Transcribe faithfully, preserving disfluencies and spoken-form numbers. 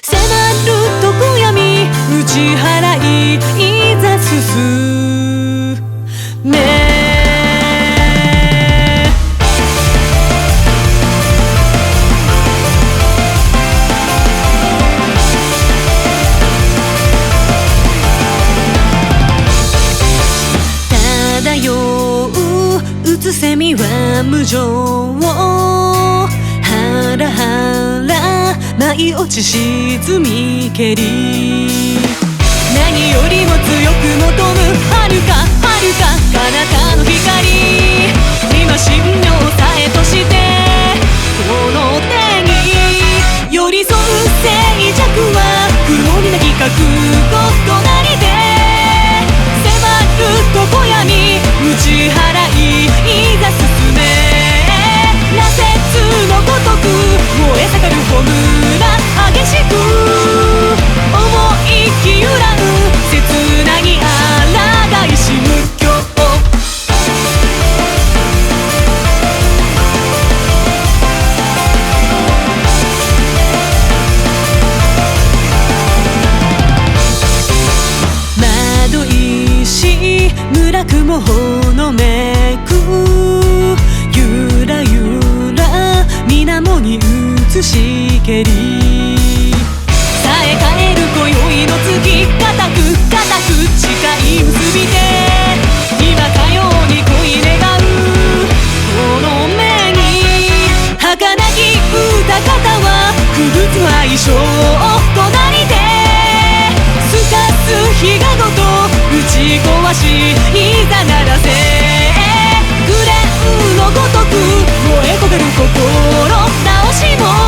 迫る常闇打ち払いいざ進め漂ううつせみは無情ハラハラ舞い落ち沈みけり何よりも強く求む遥か遥か彼方の光今信用さえとしてこの手に寄り添う静寂は不毛になき覚悟隣で常闇打ち払いいざ進め羅刹のごとく燃え盛る炎激しく思いき揺らう切なぎ抗いし無境窓石村雲ほのめくゆらゆら水面に映しけりさえ変える今宵の月固く固く誓い結びて今かように恋願うこの目に儚き歌方は不仏の相性隣ですかす日がごと打ち壊しいざならせグレーのごとく燃え焦げる心直しも